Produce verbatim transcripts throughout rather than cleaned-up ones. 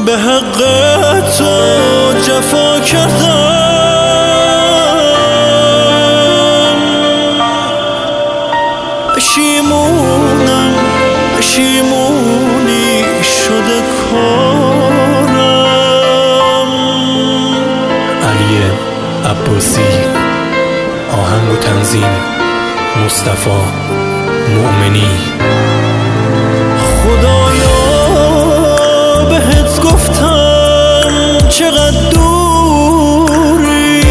به حق تو جفا کردم، پشیمونم پشیمونی شده کارم. علی عباسی، آهنگ و تنظیم مصطفی مؤمنی. خدایا بهت گفتم چقدر دوری،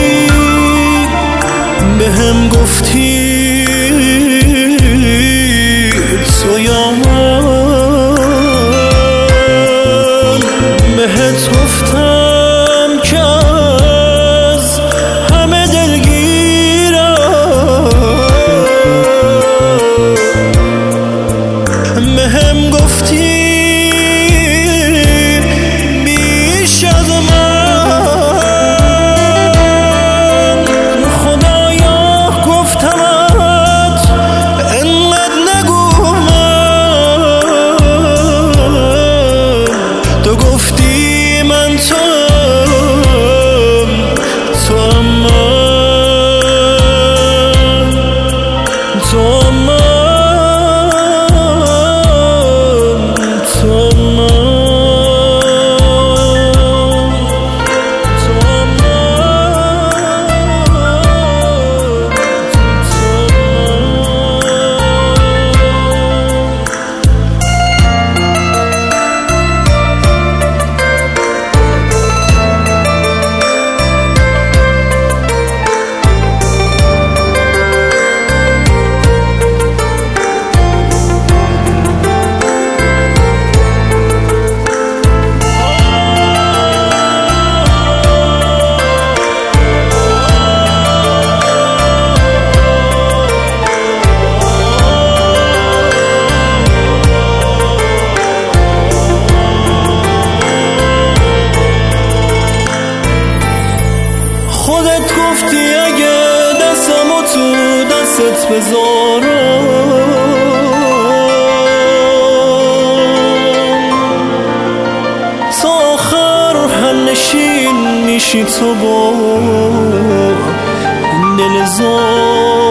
بهم گفتی تو یا من، بهت گفتم که از همه دلگیرم، بهم گفتی بیش از من. خدایا گفتمت انقدر نگو من، تو گفتی من توام توام من توام من خودت گفتی اگه دستمو تو دستت بذارم، تا آخر هم نشین میشی تو با دل زار.